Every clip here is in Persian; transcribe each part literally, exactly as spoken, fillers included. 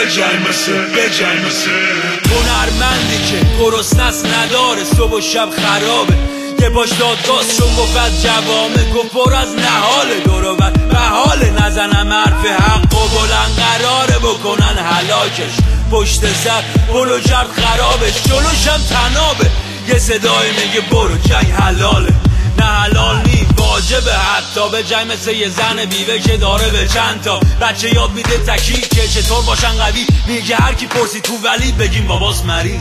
بجای مثل بجای مثل هنرمندی که گرسنس نداره صبح و شب خرابه یه باش دادگاز شد گفت از جوامه گفت پر از نهاله دورو و حاله نزنم حرف حق و بلند قراره بکنن هلاکش پشت سر بلو جرد خرابش جلوشم تنابه یه صدای میگه برو جنگ حلاله نه حلال نی واجبه حتی به جنگ مثل یه زن بیوه که داره به چند تا بچه یاد میده تکی که چطور باشن قوی میگه هر کی پرسی تو ولی بگیم باباس مریض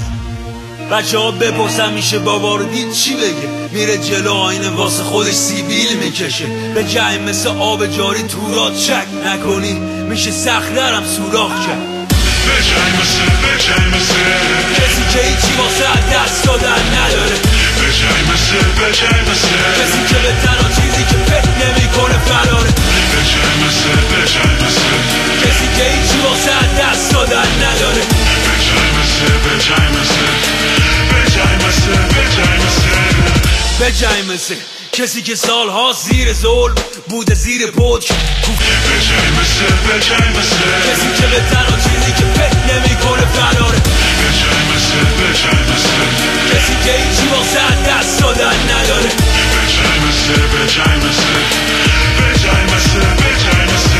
بچه ها بپرسن میشه بابا رو دید چی بگه میره جلو آینه واسه خودش سیبیل میکشه به جنگ مثل آب جاری تورات شک نکنی میشه سخت‌ترم سوراخ کرد بجای مثل بجای مثل کسی که هیچی واسه دست دادن نداره بجای مثل بجای مثل کسی که به تنها چیزی که فکر نمیکنه فراره بجای مثل بجای مثل کسی که هیچی واسه دست دادن نداره بجای مثل بجای مثل بجای مثل بجای مثل بجای مثل کسی که سالها زیر ظلم بوده زیر پوچ بجای مثل بجای مثل کسی که به تنها چیزی که فکر نمیکنه فراره بجای مثل بجای مثل کسی که هیچی واسه دست دادن نداره بجای مثل بجای مثل بجای مثل بجای مثل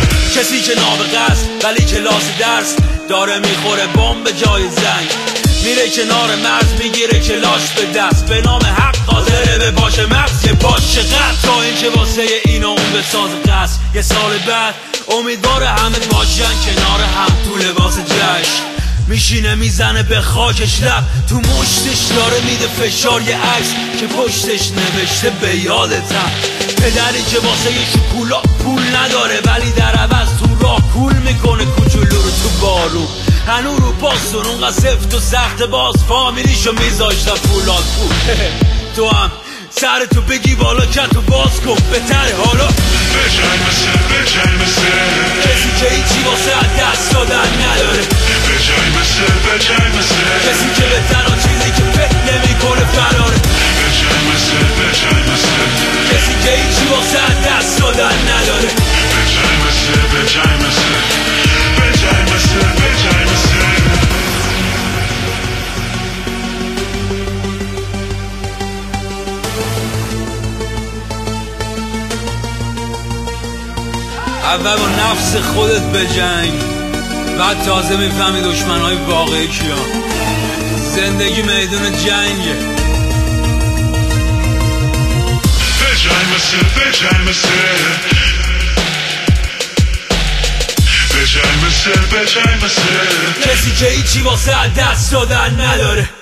کسی که نابغه است ولی کلاس درس داره میخوره بمب به جای زنگ میره کنار مرز میگیره کلاش به دست به نام حق قادره به باش مغز یه باش چقدر تا اینکه واسه این و اون به ساز قصد یه سال بعد امیدواره همه باشن کنار هم تو لباس جشن میشینه میزنه به خاکش لب تو مشتش داره میده فشار یه عکس که پشتش نوشته به یادتم پدری که واسه یه شکولا پول نداره ولی در عوض تو راه کول میکنه کوچولو رو تو بارون هنو رو پاستون اونقدر سفت و سخت باز فامیلیشو میذاشتن فولاد پول تو هم سر تو بگی بالا که تو باز کن بهتره حالا بجای مثل بجای مثل کسی که هیچی واسه دست دادن نداره بجای مثل بجای مثل کسی که به تنها چیزی که فکر نمیکنه فراره بجای مثل بجای مثل کسی که هیچی واسه دست دادن نداره بجای مثل بجای مثل بجای مثل بجای مثل اول با نفس خودت بجنگ بعد تازه میفهمی دشمنهای واقعی کیا زندگی میدون جنگه بجای مثل بجای مثل بجای مثل بجای مثل کسی که هیچی واسه دست دادن نداره